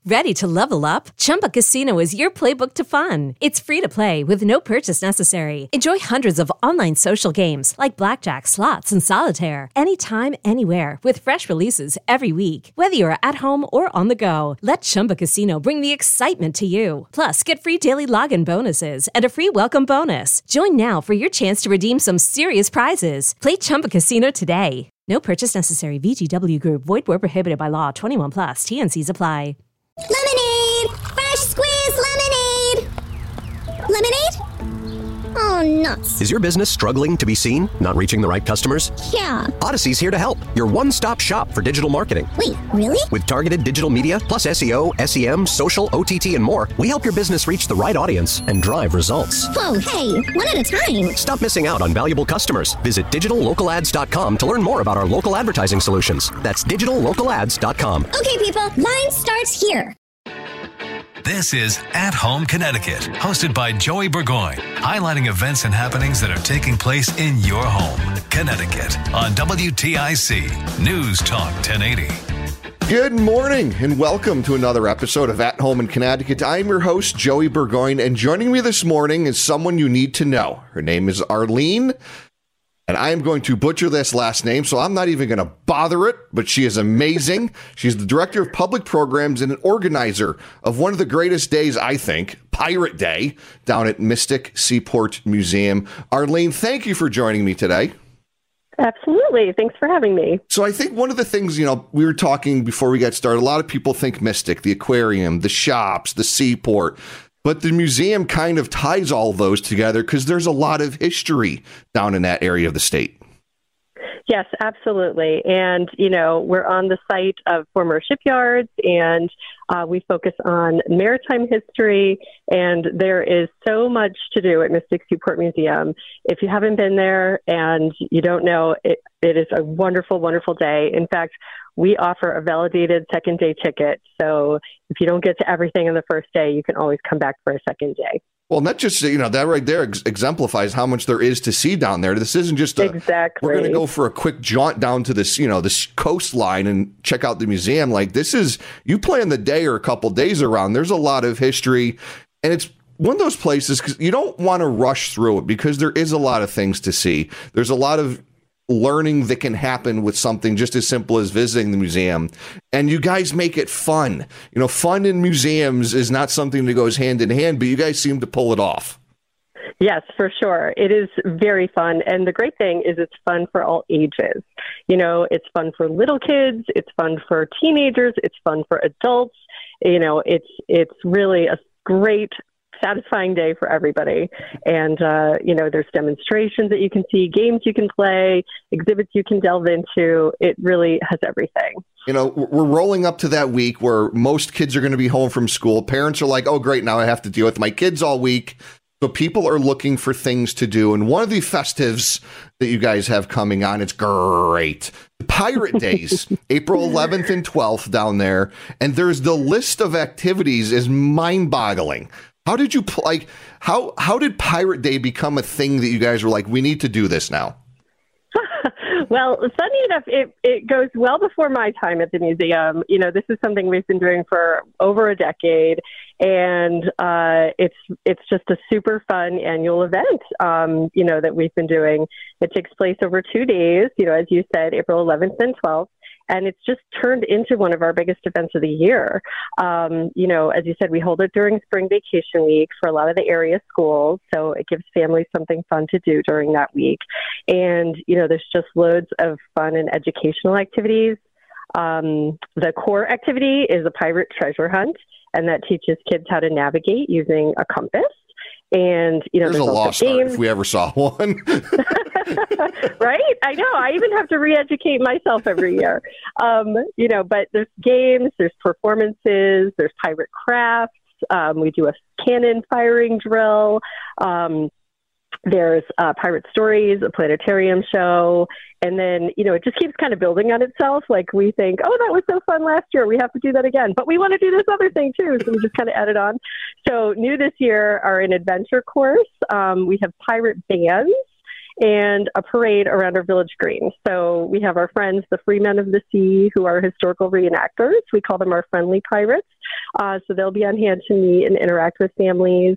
Ready to level up? Chumba Casino is your playbook to fun. It's free to play with no purchase necessary. Enjoy hundreds of online social games like blackjack, slots, and solitaire anytime, anywhere with fresh releases every week. Whether you're at home or on the go, let Chumba Casino bring the excitement to you. Plus, get free daily login bonuses and a free welcome bonus. Join now for your chance to redeem some serious prizes. Play Chumba Casino today. No purchase necessary. VGW Group. Void where prohibited by law. 21 plus. TNCs apply. Lemonade! Fresh squeezed lemonade! Lemonade? Oh, nuts. Is your business struggling to be seen? Not reaching the right customers? Yeah. Odyssey's here to help. Your one-stop shop for digital marketing. Wait, really? With targeted digital media, plus SEO, SEM, social, OTT, and more, we help your business reach the right audience and drive results. Whoa, hey, one at a time. Stop missing out on valuable customers. Visit digitallocalads.com to learn more about our local advertising solutions. That's digitallocalads.com. Okay, people, line starts here. This is At Home Connecticut, hosted by Joey Burgoyne, highlighting events and happenings that are taking place in your home, Connecticut, on WTIC News Talk 1080. Good morning and welcome to another episode of At Home in Connecticut. I'm your host, Joey Burgoyne, and joining me this morning is someone you need to know. Her name is Arlene, and I am going to butcher this last name, so I'm not even going to bother it, but she is amazing. She's the Director of Public Programs and an organizer of one of the greatest days, I think, Pirate Day, down at Mystic Seaport Museum. Arlene, thank you for joining me today. Absolutely. Thanks for having me. So I think one of the things, we were talking before we got started, a lot of people think Mystic, the aquarium, the shops, the seaport. But the museum kind of ties all those together because there's a lot of history down in that area of the state. Yes, absolutely. And, we're on the site of former shipyards, and we focus on maritime history, and there is so much to do at Mystic Seaport Museum. If you haven't been there and you don't know, it is a wonderful, wonderful day. In fact, we offer a validated second day ticket. So if you don't get to everything on the first day, you can always come back for a second day. Well, not just, that right there exemplifies how much there is to see down there. This isn't just exactly. We're going to go for a quick jaunt down to this, this coastline and check out the museum. Like this is, you plan the day or a couple days around, there's a lot of history, and it's one of those places because you don't want to rush through it because there is a lot of things to see. There's a lot of learning that can happen with something just as simple as visiting the museum. And you guys make it fun. Fun in museums is not something that goes hand in hand, but you guys seem to pull it off. Yes, for sure. It is very fun. And the great thing is it's fun for all ages. It's fun for little kids. It's fun for teenagers. It's fun for adults. It's really a great satisfying day for everybody. And, there's demonstrations that you can see, games you can play, exhibits you can delve into. It really has everything. We're rolling up to that week where most kids are going to be home from school. Parents are like, oh, great, now I have to deal with my kids all week. So people are looking for things to do. And one of the festives that you guys have coming on, it's great. Pirate Days, April 11th and 12th down there. And there's the list of activities is mind-boggling. How did you how did Pirate Day become a thing that you guys were like, we need to do this now? Well, funny enough, it goes well before my time at the museum. This is something we've been doing for over a decade, and it's just a super fun annual event, that we've been doing. It takes place over 2 days, as you said, April 11th and 12th. And it's just turned into one of our biggest events of the year. As you said, we hold it during spring vacation week for a lot of the area schools. So it gives families something fun to do during that week. And, there's just loads of fun and educational activities. The core activity is a pirate treasure hunt, and that teaches kids how to navigate using a compass. And, there's a lost art if we ever saw one. Right? I know. I even have to re-educate myself every year. But there's games, there's performances, there's pirate crafts. We do a cannon firing drill. There's Pirate Stories, a planetarium show. And then, it just keeps kind of building on itself. Like we think, oh, that was so fun last year. We have to do that again. But we want to do this other thing, too. So we just kind of added on. So new this year are an adventure course. We have pirate bands. and a parade around our village green. So we have our friends, the Freemen of the Sea, who are historical reenactors. We call them our friendly pirates. So they'll be on hand to meet and interact with families.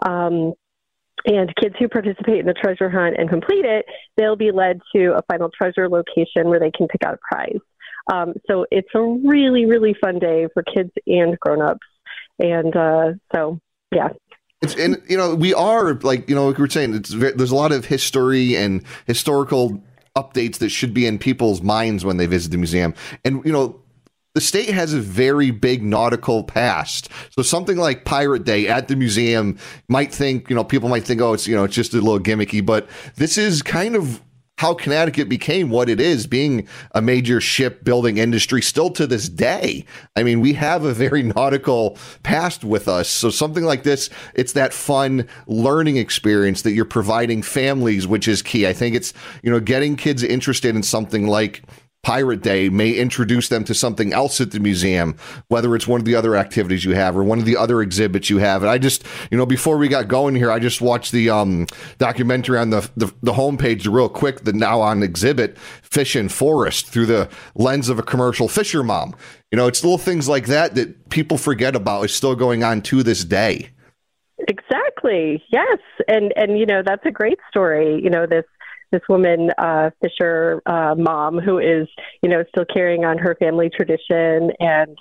And kids who participate in the treasure hunt and complete it, they'll be led to a final treasure location where they can pick out a prize. So it's a really, really fun day for kids and grown-ups. And so, yeah. And, we are, like we were saying, there's a lot of history and historical updates that should be in people's minds when they visit the museum. And, the state has a very big nautical past. So something like Pirate Day at the museum might think, people might think, oh, it's just a little gimmicky. But this is kind of how Connecticut became what it is, being a major shipbuilding industry still to this day. I mean, we have a very nautical past with us. So something like this, it's that fun learning experience that you're providing families, which is key. I think it's, getting kids interested in something like Pirate Day may introduce them to something else at the museum, whether it's one of the other activities you have or one of the other exhibits you have. And I just, before we got going here, I just watched the documentary on the homepage real quick, the now on exhibit, Fish and Forest, through the lens of a commercial fisher mom. It's little things like that people forget about is still going on to this day. Exactly. Yes. And that's a great story. This woman, Fisher mom, who is, still carrying on her family tradition. And,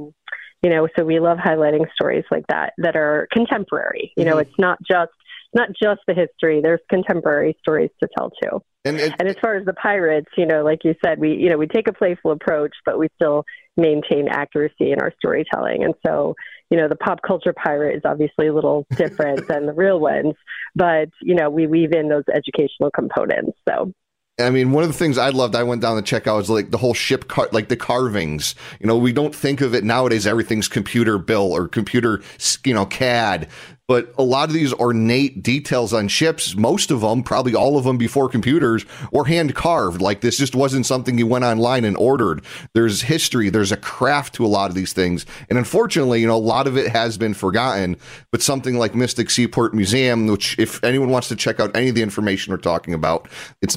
so we love highlighting stories like that are contemporary. It's not just the history. There's contemporary stories to tell too. And as far as the pirates, like you said, we take a playful approach, but we still maintain accuracy in our storytelling. And so, the pop culture pirate is obviously a little different than the real ones, but, we weave in those educational components. So. I mean, one of the things I loved, I went down to check out, was like the whole ship, like the carvings. We don't think of it nowadays. Everything's computer built or computer, CAD. But a lot of these ornate details on ships, most of them, probably all of them before computers, were hand carved. Like this just wasn't something you went online and ordered. There's history. There's a craft to a lot of these things. And unfortunately, a lot of it has been forgotten. But something like Mystic Seaport Museum, which if anyone wants to check out any of the information we're talking about, it's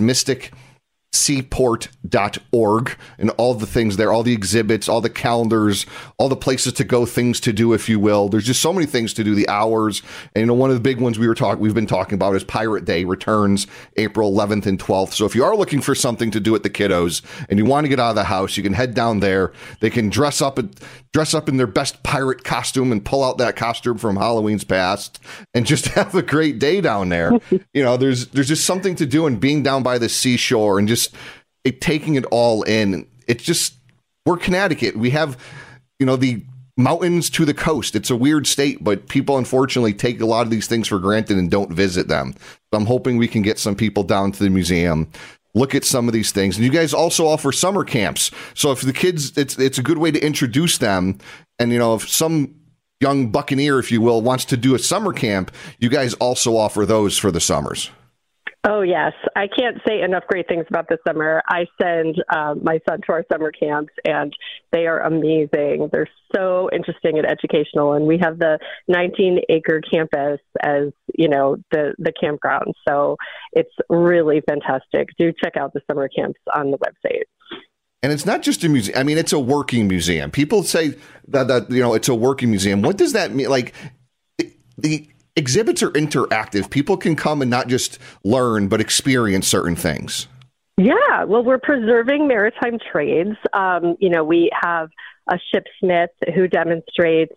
mysticseaport.org, and all the things there, all the exhibits, all the calendars, all the places to go, things to do, if you will. There's just so many things to do, the hours. And one of the big ones we've been talking about is Pirate Day returns April 11th and 12th. So if you are looking for something to do at the kiddos and you want to get out of the house, you can head down there. They can dress up in their best pirate costume and pull out that costume from Halloween's past and just have a great day down there. There's just something to do, and being down by the seashore and just taking it all in. It's just, we're Connecticut. We have, the mountains to the coast. It's a weird state, but people unfortunately take a lot of these things for granted and don't visit them. So I'm hoping we can get some people down to the museum, look at some of these things. And you guys also offer summer camps. So if the kids, it's a good way to introduce them. And, if some young buccaneer, if you will, wants to do a summer camp, you guys also offer those for the summers. Oh, yes. I can't say enough great things about this summer. I send my son to our summer camps, and they are amazing. They're so interesting and educational. And we have the 19-acre campus as, the campground. So it's really fantastic. Do check out the summer camps on the website. And it's not just a museum. I mean, it's a working museum. People say that it's a working museum. What does that mean? Like, the exhibits are interactive. People can come and not just learn, but experience certain things. Yeah, well, we're preserving maritime trades. We have a shipsmith who demonstrates,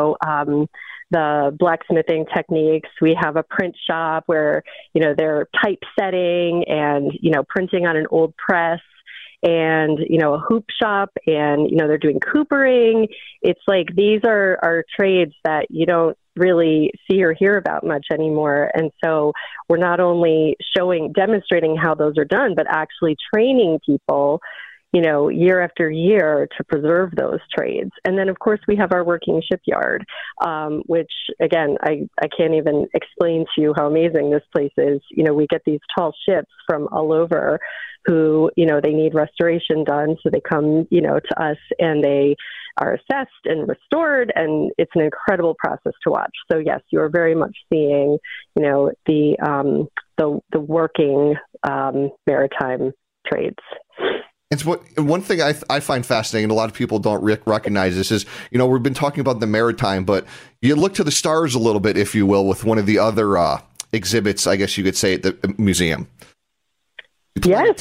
the blacksmithing techniques. We have a print shop where, they're typesetting and, printing on an old press. And, a hoop shop, and, they're doing coopering. It's like these are trades that you don't really see or hear about much anymore. And so we're not only demonstrating how those are done, but actually training people, year after year to preserve those trades. And then, of course, we have our working shipyard, which, again, I can't even explain to you how amazing this place is. We get these tall ships from all over who, they need restoration done. So they come, to us and they are assessed and restored. And it's an incredible process to watch. So, yes, you're very much seeing, the working maritime trades. It's one thing I find fascinating, and a lot of people don't recognize this, is, we've been talking about the maritime, but you look to the stars a little bit, if you will, with one of the other exhibits, I guess you could say, at the museum. Yes.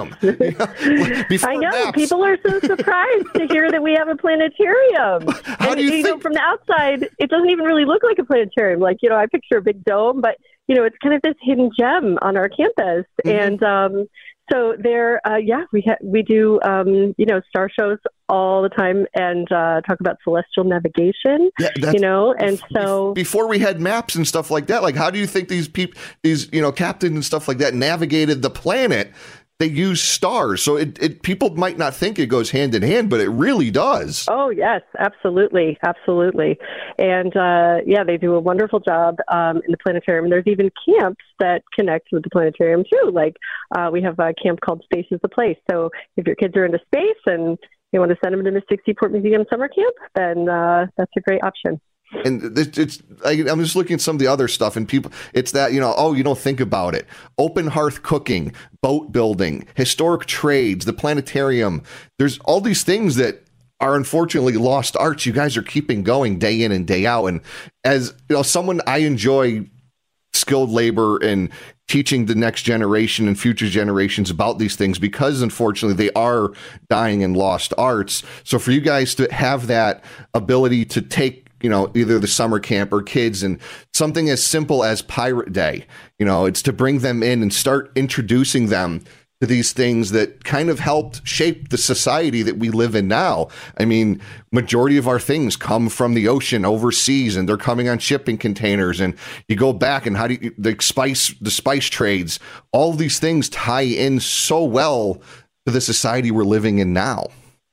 I know. maps. People are so surprised to hear that we have a planetarium. How do you think? From the outside, it doesn't even really look like a planetarium. I picture a big dome, but, it's kind of this hidden gem on our campus. Mm-hmm. And so there, we do, star shows all the time and talk about celestial navigation, and so before we had maps and stuff like that, how do you think these people, captains and stuff like that navigated the planet? They use stars. So people might not think it goes hand in hand, but it really does. Oh, yes, absolutely. Absolutely. And they do a wonderful job in the planetarium. There's even camps that connect with the planetarium too. We have a camp called Space is the Place. So if your kids are into space and you want to send them to Mystic Seaport Museum summer camp, then that's a great option. And I'm just looking at some of the other stuff, and people, it's that, you don't think about it. Open hearth cooking, boat building, historic trades, the planetarium. There's all these things that are unfortunately lost arts. You guys are keeping going day in and day out. And as someone, I enjoy skilled labor and teaching the next generation and future generations about these things, because unfortunately they are dying and lost arts. So for you guys to have that ability to take, either the summer camp or kids, and something as simple as Pirate Day, it's to bring them in and start introducing them to these things that kind of helped shape the society that we live in now. I mean, majority of our things come from the ocean overseas, and they're coming on shipping containers. And you go back, and the spice trades, all of these things tie in so well to the society we're living in now.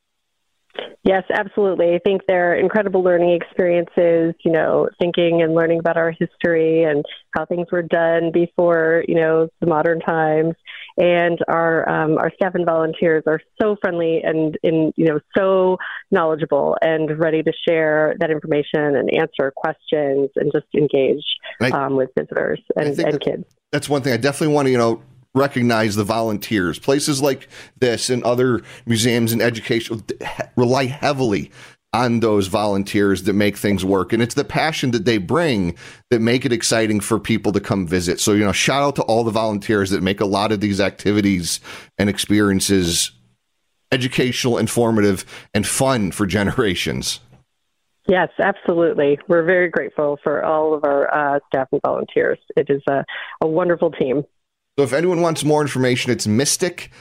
Yes, absolutely. I think they're incredible learning experiences, thinking and learning about our history and how things were done before, the modern times. And our staff and volunteers are so friendly and so knowledgeable and ready to share that information and answer questions and just engage with visitors and kids. That's one thing I definitely want to, recognize the volunteers. Places like this and other museums and education rely heavily on those volunteers that make things work. And it's the passion that they bring that make it exciting for people to come visit. So, shout out to all the volunteers that make a lot of these activities and experiences educational, informative, and fun for generations. Yes, absolutely. We're very grateful for all of our staff and volunteers. It is a wonderful team. So if anyone wants more information, it's Mystic,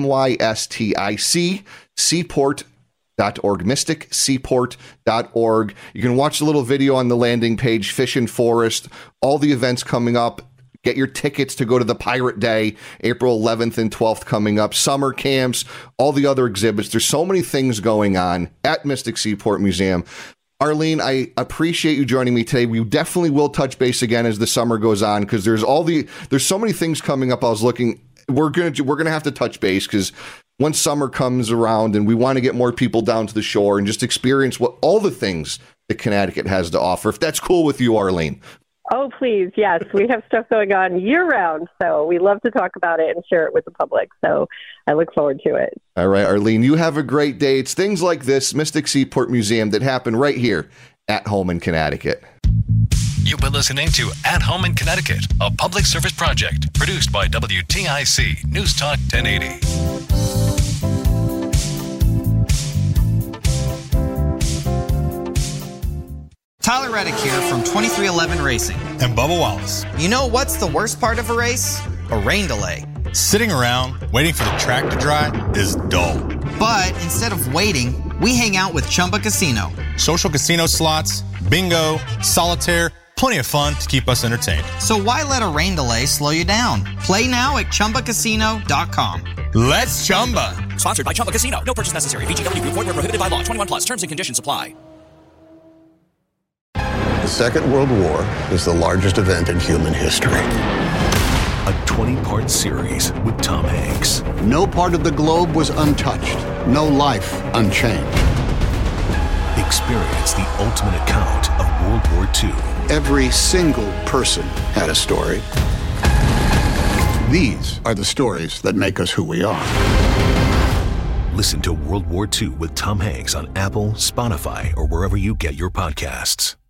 MYSTIC, Seaport.org, mysticseaport.org. You can watch the little video on the landing page, Fish and Forest, all the events coming up. Get your tickets to go to the Pirate Day, April 11th and 12th coming up, summer camps, all the other exhibits. There's so many things going on at Mystic Seaport Museum. Arlene, I appreciate you joining me today. We definitely will touch base again as the summer goes on, because there's so many things coming up. I was looking, we're gonna have to touch base, because once summer comes around and we want to get more people down to the shore and just experience all the things that Connecticut has to offer. If that's cool with you, Arlene. Oh, please. Yes. We have stuff going on year round. So we love to talk about it and share it with the public. So I look forward to it. All right, Arlene, you have a great day. It's things like this, Mystic Seaport Museum, that happen right here at home in Connecticut. You've been listening to At Home in Connecticut, a public service project produced by WTIC News Talk 1080. Tyler Reddick here from 2311 Racing. And Bubba Wallace. You know what's the worst part of a race? A rain delay. Sitting around waiting for the track to dry is dull. But instead of waiting, we hang out with Chumba Casino. Social casino slots, bingo, solitaire, Plenty of fun to keep us entertained. So why let a rain delay slow you down? Play now at ChumbaCasino.com. Let's Chumba. Sponsored by Chumba Casino. No purchase necessary. VGW Group. Void where prohibited by law. 21 plus. Terms and conditions apply. The Second World War is the largest event in human history. A 20-part series with Tom Hanks. No part of the globe was untouched. No life unchanged. Experience the ultimate account of World War II. Every single person had a story. These are the stories that make us who we are. Listen to World War II with Tom Hanks on Apple, Spotify, or wherever you get your podcasts.